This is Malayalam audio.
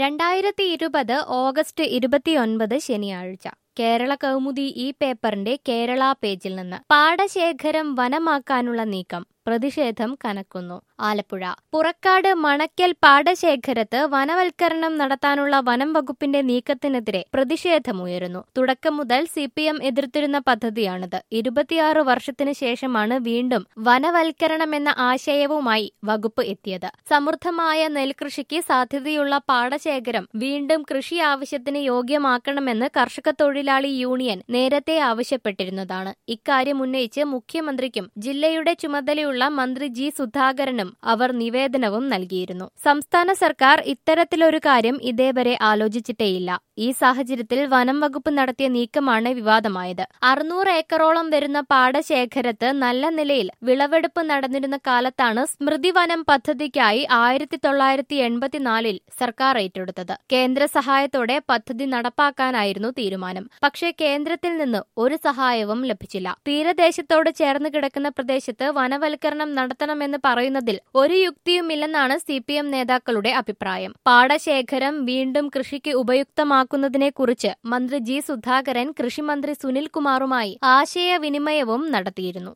2020 ഓഗസ്റ്റ് 29 ശനിയാഴ്ച കേരള കൗമുദി ഈ പേപ്പറിന്റെ കേരള പേജിൽ നിന്ന് പാടശേഖരം വനമാക്കാനുള്ള നീക്കം പ്രതിഷേധം കനക്കുന്നു. ആലപ്പുഴ പുറക്കാട് മണക്കൽ പാടശേഖരത്ത് വനവൽക്കരണം നടത്താനുള്ള വനം വകുപ്പിന്റെ നീക്കത്തിനെതിരെ പ്രതിഷേധമുയരുന്നു. തുടക്കം മുതൽ CPM എതിർത്തിരുന്ന പദ്ധതിയാണിത്. 26 വർഷത്തിനു ശേഷമാണ് വീണ്ടും വനവൽക്കരണമെന്ന ആശയവുമായി വകുപ്പ് എത്തിയത്. സമൃദ്ധമായ നെൽകൃഷിക്ക് സാധ്യതയുള്ള പാടശേഖരം വീണ്ടും കൃഷി ആവശ്യത്തിന് യോഗ്യമാക്കണമെന്ന് കർഷക തൊഴിലാളി യൂണിയൻ നേരത്തെ ആവശ്യപ്പെട്ടിരുന്നതാണ്. ഇക്കാര്യം ഉന്നയിച്ച് മുഖ്യമന്ത്രിക്കും ജില്ലയുടെ ചുമതലയുള്ള മന്ത്രി G. സുധാകരനും അവർ നിവേദനവും നൽകിയിരുന്നു. സംസ്ഥാന സർക്കാർ ഇത്തരത്തിലൊരു കാര്യം ഇതേവരെ ആലോചിച്ചിട്ടേയില്ല. ഈ സാഹചര്യത്തിൽ വനം വകുപ്പ് നടത്തിയ നീക്കമാണ് വിവാദമായത്. 600 ഏക്കറോളം വരുന്ന പാടശേഖരത്ത് നല്ല നിലയിൽ വിളവെടുപ്പ് നടന്നിരുന്ന കാലത്താണ് സ്മൃതിവനം പദ്ധതിക്കായി 1984 സർക്കാർ ഏറ്റെടുത്തത്. കേന്ദ്ര സഹായത്തോടെ പദ്ധതി നടപ്പാക്കാനായിരുന്നു തീരുമാനം. പക്ഷേ കേന്ദ്രത്തിൽ നിന്ന് ഒരു സഹായവും ലഭിച്ചില്ല. തീരദേശത്തോട് ചേർന്ന് കിടക്കുന്ന പ്രദേശത്ത് വനവൽക്കരണം നടത്തണമെന്ന് പറയുന്നതിൽ ഒരു യുക്തിയുമില്ലെന്നാണ് CPM നേതാക്കളുടെ അഭിപ്രായം. പാടശേഖരം വീണ്ടും കൃഷിക്ക് ഉപയുക്തമാക്കുന്നതിനെക്കുറിച്ച് മന്ത്രി G. സുധാകരൻ കൃഷിമന്ത്രി സുനിൽ കുമാറുമായി ആശയവിനിമയവും നടത്തിയിരുന്നു.